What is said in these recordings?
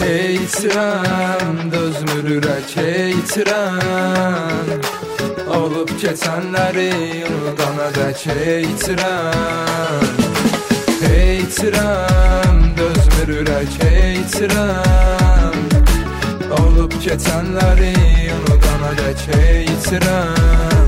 Eğitirəm, dözmür ürək eğitirəm, olub keçənləri unudana dək eğitirəm. Eğitirəm, dözmür ürək eğitirəm, olub keçənləri unudana dək eğitirəm.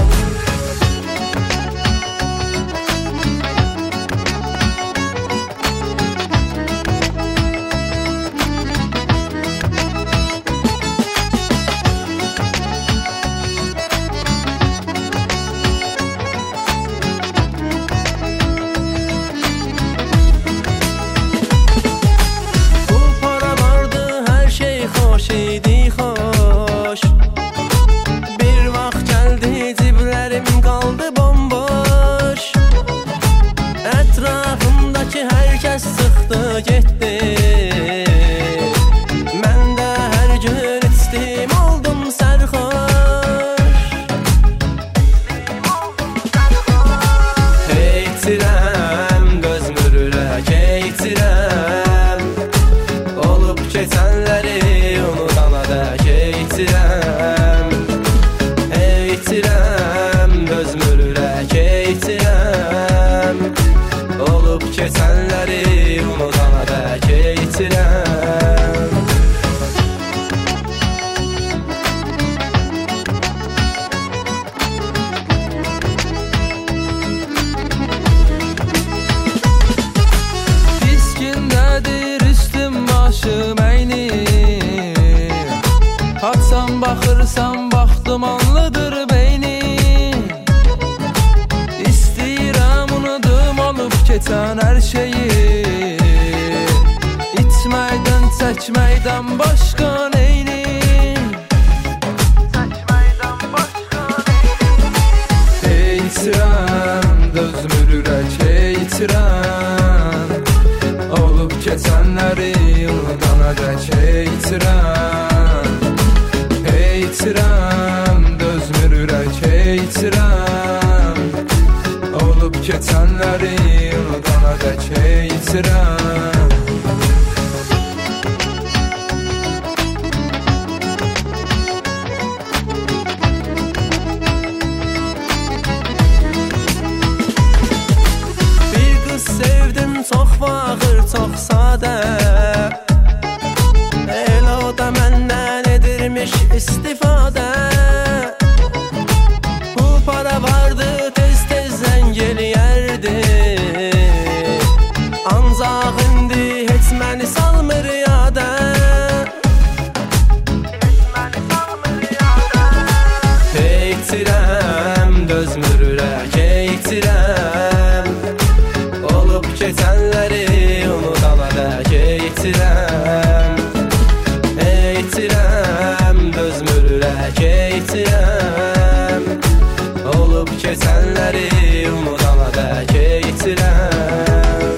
Herkes sıxdı getdi, mən də hər gün içdim oldum sərxoş. Eğitirəm, dözmür ürək eğitirəm, olub keçənləri unudana dək eğitirəm. Eğitirəm, dözmür ürək eğitirəm, olub keçənləri unudana dək eğitirəm. Diskindədir üstüm başım əynir, açsam baxırsam vaxtım anlıdır beynim. İstəyirəm unudum olub keçən hər şeyi, içməkdən çəkməkdən başqa neynim. Eğitirəm, dözmür ürək eğitirəm, olub keçənləri unudana dək eğitirəm. Eğitirəm, dözmür ürək eğitirəm, olub keçənləri unudana dək eğitirəm. Bir qız sevdim, çox fağır, çox sadə, el o da məndən edirmiş istifadə. Bu para vardı, tez-tez zəng eləyərdi, ancaq indi heç məni salmır yada. Eğitirəm, dözmür ürək eğitirəm, olub keçənləri unudana dək eğitirəm. Eğitirəm, dözmür ürək eğitirəm, olub keçənləri unudana dək eğitirəm.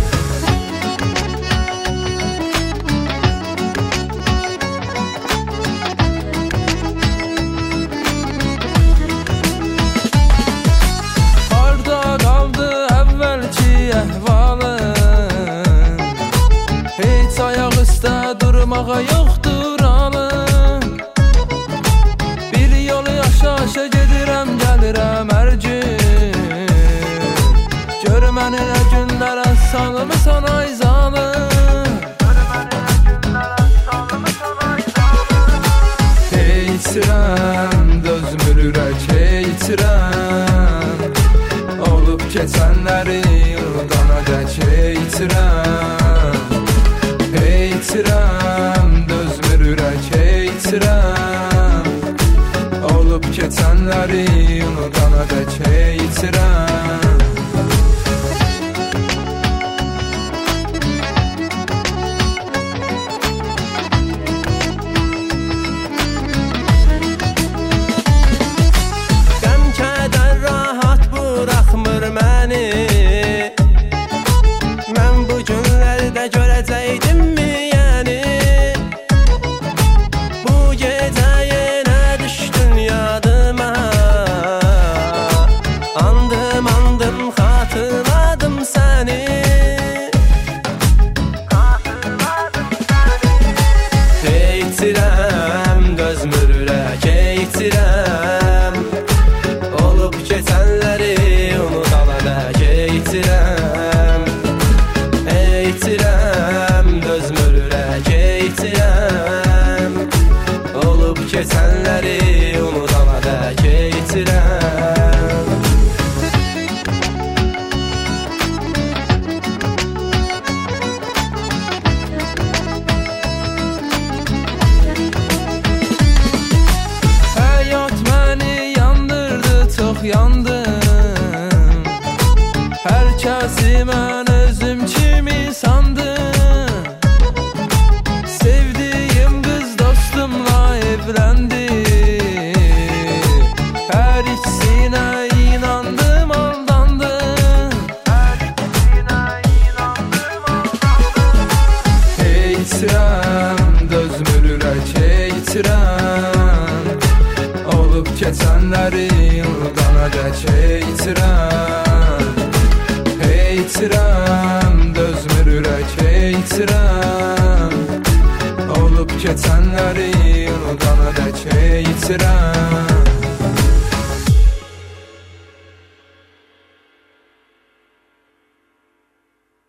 Harda qaldı əvvəlki əhvalım, heç ayaq üstə durmağa yoxdur alım. Bir yolu yaşa-yaşa gedirəm, gəlirəm hər gün, gör məni nə günlərə salmısan ay zalım. Eğitirəm, dözmür ürək eğitirəm, olub keçənləri unudana dək eğitirəm. Eğitirəm, dözmür ürək eğitirəm, olub keçənləri unudana dək eğitirəm. Mən bu günlərdə görəcəkdim mi yəni, bu gecə yenə düşdün yadıma, andım keçənləri unudana dək itirəm. Həyat məni yandırdı, çox yandım. Hər kəsi mən özüm kimi sandım. Sevdiyim qız dostumla evləndi. Hər ikisinə inandım, aldandım. Heyitirəm, dözmür ürək heyitirəm. Olub keçənləri unudana dək heyitirəm. Heyitirəm, dözmür ürək heyitirəm. Olub keçənləri unudana dək heyitirəm.